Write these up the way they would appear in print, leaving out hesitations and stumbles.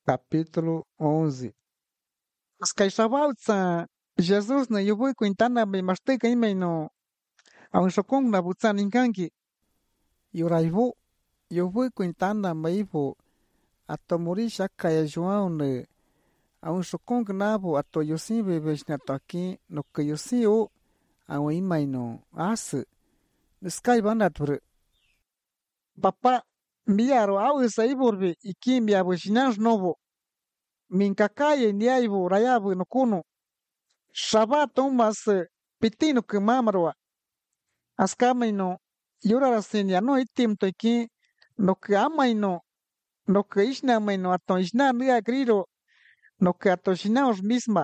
Capítulo 11. As caixabalsa, Jesus na yuvui quintana me mastega imeno, aun sokong na butsan ingangi. Yuraivu, yuvui quintana maivu, ato muri shaka ya João ne, aun sokong nabu ato yosin bebes na toki, no que yosio, aun imaino, as, sky banatbre. Papa, miaro au saiburbe, iki miabu shinans novo. Minkakaye niaivu rayavu no kuno. Shabato mas pitino que mamarwa. Askamino yurarasinia no itim toiki no que amaino no que ishnamaino ato ishna nia griro no que ato shinaos misma.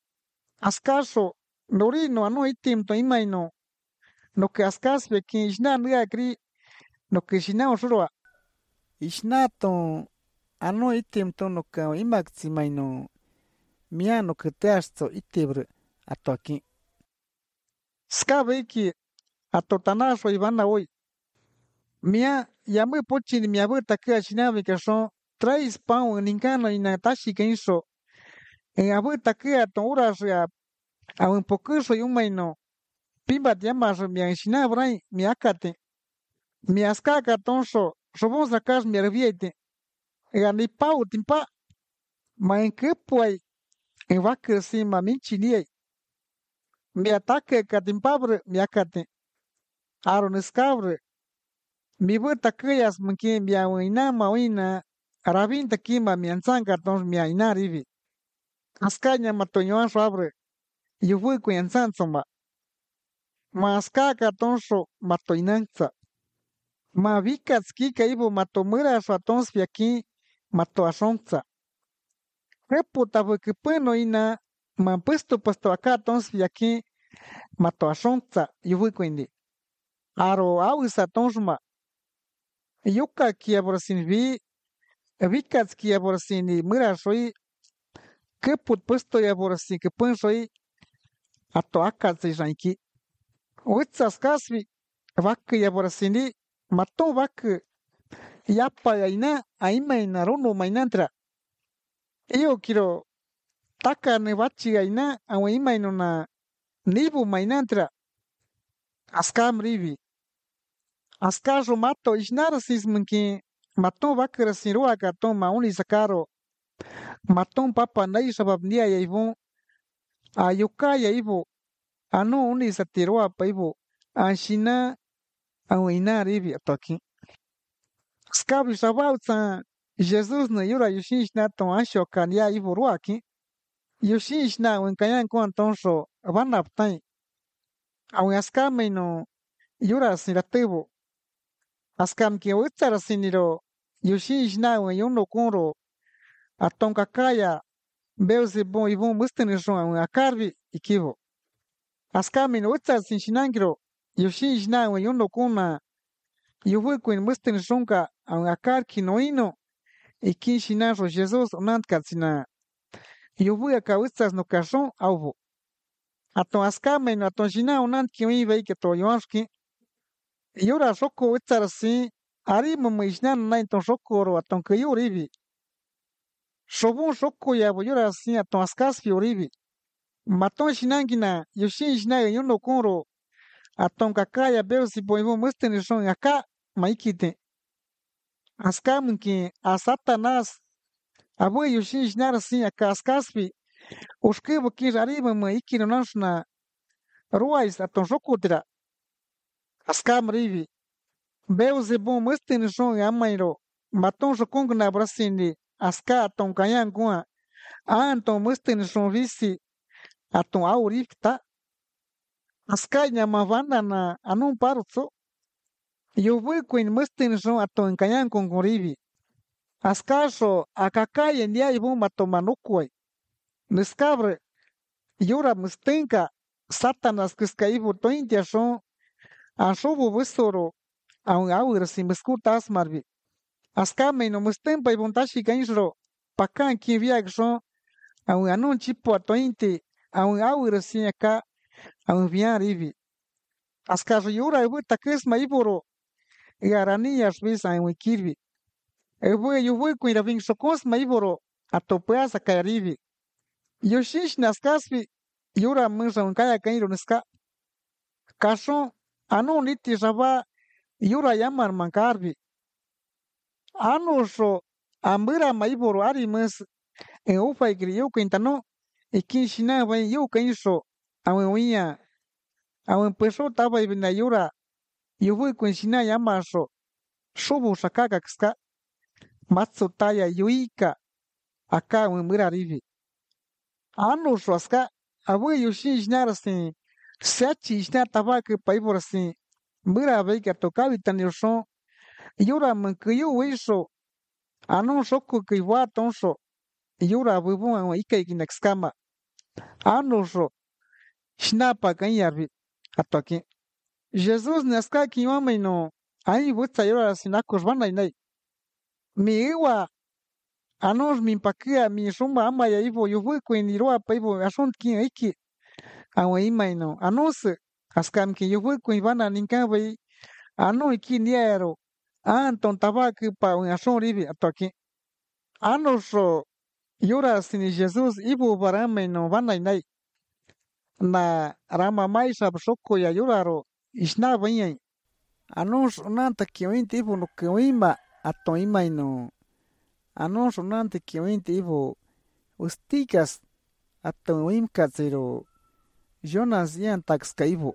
Askaso norino ano itim to imaino no que askasbe ki ishna nia gri no que shinaos roa. Ishnato ano itim to no que imaximaino mia no que teasto itibre ato aquí. Skabeki atotanaso ivana hoy. Mia yamu pochi miabu takia shinabi que son tres pão ninkano inatashi kenso. En abu takia tonura sea a un pocuso yumaino. Pimba diamaso mia shinabrai miakate. Miaskaka tonso sobon sakas mierviete. Gani pau timpa. Ma en kepuai en vakasi ma minchiniei. Miatake katimpabre miakate. Aron escabre. Mi buta creas mungkin mia wina mawina rabin takima mi ansanga tons mia inarivi. Askanya matonyoan sobre yufui kuyansan soma. Ma askaka tonso matoinanza. Ma vikas kika ibu matomura so atons fiaki mato asonza. Reputa vukipeno ina ma puesto acá tons fiaki mato asonza yufui kuindi. Aro awisa tonsma. Yuka kia borsin vikas kia borsin mira soy que put puesto ya borsin que pun soy ato akatsi ranki. Witsas kasvi vak ya borsini mato vak yapa ya ina aima ina rono mainantra. Iyo kiro taka ne vachi ya ina awa ima inona nibu mainantra. Askam rivi. Askajo mato isnarasis mungkin maton vakra sinroa katon mauni sakaro maton papa nai sabab nia ya ivon ayuka ya ivo ano uni satiroa pa ivo anshina awina rivi atoki skabi sabauta Jesus na yura yushin na ton ansho kania ivo ruaki yushin na wen kayan kon tonso vanaptain awen askame no yura siratebo askam ki utsara siniro yushin na wen yono konro aton kakaya Beelzebub ivon mustene joan akarvi ikivo. Askami no utsar sin shinangiro yoshin jina wen yono kuna yuvu kuin mustene jonka an akar kinoino ikin shinajo Jesus onant katsina. Yuvu aka utsas no kashon auvo. Aton askame no aton jina onant kiwi veike to yoanski. Yura shoko utsar sin ari mama ishna na ton shokoro aton kayo rivi. Shobon shoko ya yura sin aton askas fiorivi. Maton shinangina yoshin shinaga yono konro aton kakaya Beelzebub ivon mustene shon aka maikite. Askamunki a Satanás abu yoshin shinara sin aka askaspi ushkibu ki rariba ma ikino nashna ruais aton shokutira. Askam rivi. Beelzebub mustene shon amairo maton shokong na brasindi aska aton kayan gua anton mustene shon visi aton aurifta askanya mavanda na anun parutso yuvu kuin mustin son aton kayan con gorivi askaso akakaya ndia ibu matomanukwai niskabre yura mustinka satanas kiskaibu tointia son ashubu busoro aun awir si muskutas marvi askame no mustempa ibuntashi kainshro pakan kiviak son aun anun chipo atointi aun awir si aka aun vian rivi. Askar yura ebu takes ma iboro garani yashvis aun kirvi. Ebu yuvu kuin ravin sokos ma iboro atopea sakayarivi. Yoshish naskasvi, yura musa unkaya kairo niska. Kashon, anu niti shaba, yura yamar mankarvi. Anu sho, ambira maiboro ari mus, en ufa igri yu quintano, y kinshina vai yu kinsho, awen uya, awen peso taba ibina yura, yuvu quinshina yamasho, shubu shakaka kska, matsutaya yuika, aka awen mira rivi. Anu sho aska, awe yushin shnarasin, sechi shna tabak paiborasin, mira veiga tokavi tanilshon, yura mankuyu wisho, anu shoku kiwa tonsho, yura bubun awen ika ikinakskama, anu sho, shnapa kanyarvi, atoki. Jesus naska kiwame no, ai butsa yura sinakos banai. Mi iwa, anos min pakia mi sumba ama ya ivo yuvu kwenirua pa ivo ason kin iki. Awe imai no, anos, askam ki yuvu kwenibana ninkan vai, ano iki niero, anton tabak pa un ason rivi, atoki. Anos yura sini Jesus ivo barame no banai. Na rama mai sab soko ya yuraro, isna vanyai. Anos nanta kiwinti ivo no kiwima, ato imai no. Anos nanta kiwinti ivo, ustikas, ato imkatsiro, Jonas yan takska ivo.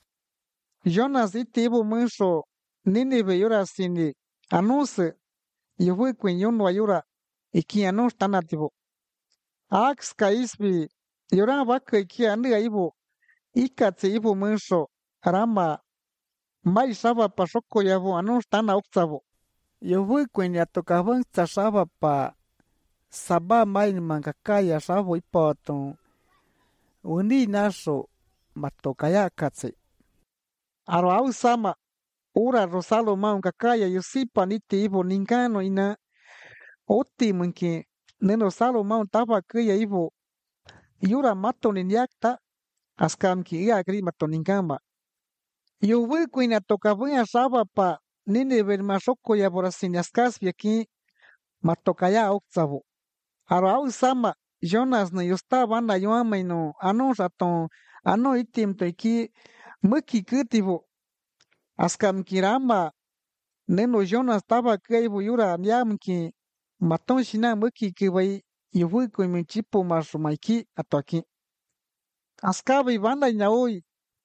Jonas iti ivo munsho, Ninive yura sini, anos, yuvu kwenyon wa yura, iki anos tanativo. Akska isbi, yura baka iki aniga ivo, ikatse ivo munsho, rama, mai saba pa soko yavo anos tana oksavo. Yuvu kwenye atokavan tsasaba pa saba mai mankakaya sabo ipaton. Uni naso matokaya katse. Aro au sama, ura rosalo mankakaya yusipa niti ivo ninkano ina. Oti munki, neno salo taba kaya ivo. Yura mato ninyakta, askam ki ia agri mato ninkama. Yuvu kwenye atokavan saba pa Ninive masoko ya borasini askas aquí matokaya oksavo. Aro au sama Jonas no yosta banda yoamai no ano raton ano itim to iki muki kutivo. Askam kirama neno Jonas taba kaivo yura niamki maton shina muki kibai yuvu kuimichipo masumaiki ato aquí. Askaba banda inaoi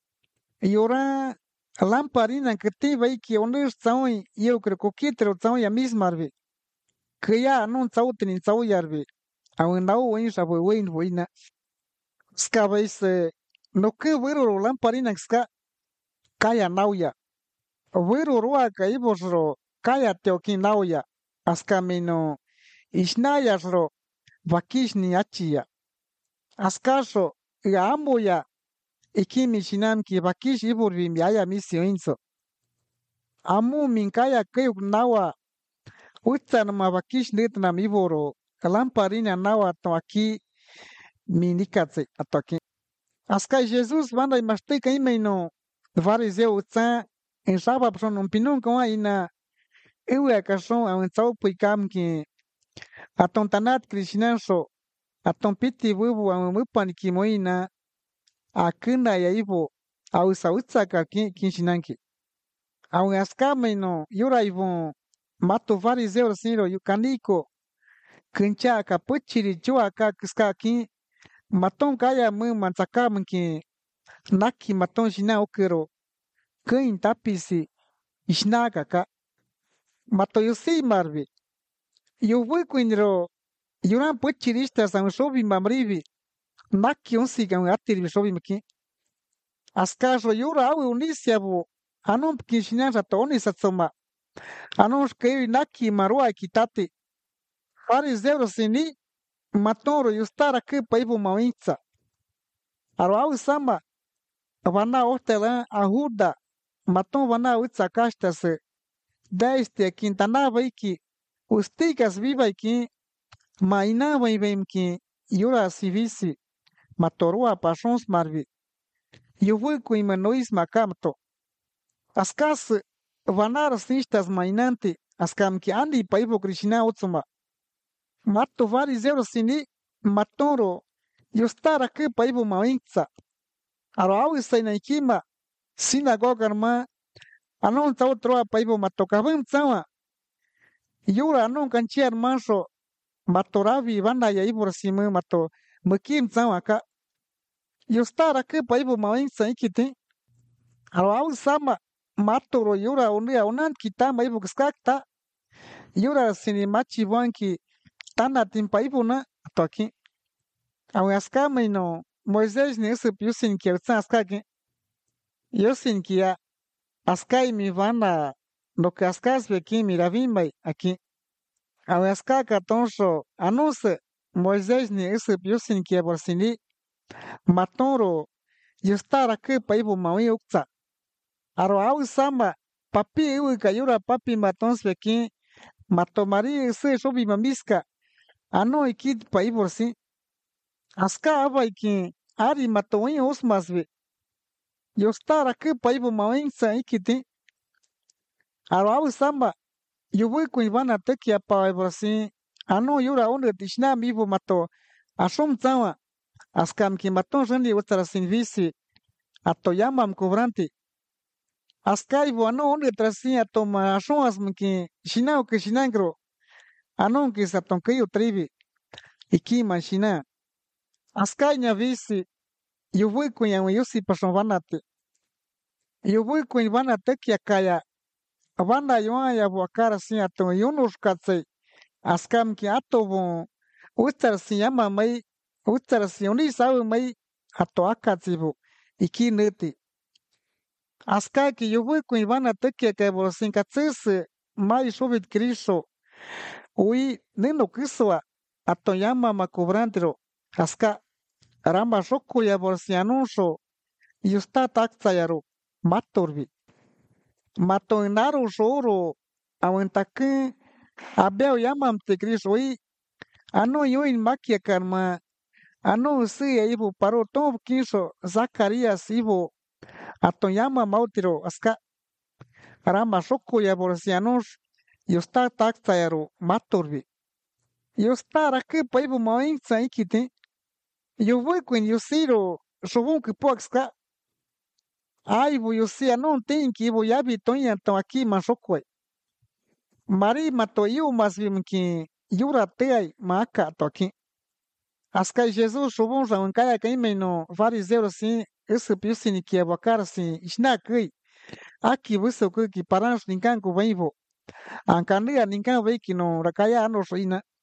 yura lamparina que te vai que onde estão e eu creo que estão e a mesma arve que ya não estão tendo estão e arve a um não o enxa foi o en foi na escava esse no que viro lamparina que ska kaya nauya viro roa que ibosro kaya teo que nauya ascamino isnayasro vakishni achia ascaso e amboya ikimi shinam ki vakish ibor vimbiaya misioinso amu minkaya kayuk nawa utsan mabakish nitna miboro kalamparina nawa to aquí minikatse ato aquí aska Jesus banda imashte kaimeno varizeu utsan en saba son un pinun ko ina ewe akason a un tsau puikam ki aton tanat krishnanso aton piti bubu a mupan ki moina akuna ya ivo au sautsa ka kinshinanki aun askameno yura ivon mato fariseu siro yukaniko kuncha kapuchiri chua ka kiskaki maton kaya mu mansakam ki naki maton shina okero kuin tapisi ishnaka ka mato yusi marvi yuvu kuinro yuran puchirista san shobi mamrivi naki onsi kan atiri shobi maki askaso yura awe unisiabu anon kishinan ratoni satsoma anon skei naki marua kitate fariseu sini matoro yustara que paivo mawinsa aro au sama vana hortela ajuda maton vana utsa castas deste quintana vaiki ustigas viva iki maina vaivem ki yura sivisi matorua pasons marvi yuvu kuimanois makamto askas vanar sistas mainante askam ki andi paivo krishna utsuma mato fariseo sini matoro yostara ke paibu mawingsa aro awisa na ikima sinagoga ma anon tau troa paibu matokabim tsawa yura anon kanchiar manso matoravi banda ya ibur sime mato mukim tsawa ka yostara ke paibu mawingsa ikiti aro awisa matoro yura unia unan kita maibu skakta yura sini machi wanki tana timpaibu na toki aun aska no Moisés ne se piusin ki aska ki yosin ki ya aska mi vana lo que askas ve ki mi ravimbai aquí aun aska ka tonso anuse Moisés ne se piusin ki aborsini matoro yostara ke paibu mawi ukta aro au sama papi u kayura papi matons ve ki matomari se shobi mamiska ano ikit paiborsi aska aba iki ari matoin osmasve yostara ke paibo mawinsa ikiti aro au sama yubu ku ivana teki apaiborsi ano yura onde tishna mibo mato ashom tsawa askam ki maton rendi utara sin visi atoyamam cobrante aska ibo ano onde trasi atoma ashom asmki shinao ke shinangro anon ki satonkeyo trivi iki mashina aska nya visi yubu ku yang yusi pasonvanate yubu ku ivana teki akaya Abanda yoa ya buakara si ato yunus katse askam ki ato bon utar si yama mai utar si uni sabe mai ato akatsibu iki neti aska ki yubu ku ivana teki ka bo sin katse mai shobit kriso ui neno kiswa ato yama makobrantero aska ramba shokku ya bo si anunso yusta taksa yaro matorbi matonaro shoro awentake abel yamam te krisoi ano yoin makia karma ano si ibo paro tom kinso Zacarias ibo atoyama mautiro aska rama shoko ya borsianos yosta takta yaro matorbi yosta rake paibo main saikite yo voy con yosiro shobon que poxka ai bo yosia non tem que bo yabi tonya to aqui mashokwe mari mato eu mas vim que yura teai maka to aqui askai Jesus shobon já kaya kai meno fariseu assim esse piusini que é bakar assim isnakui aqui você que paras ninkan ko vaivo ankania ninkan vai que no rakaya no soina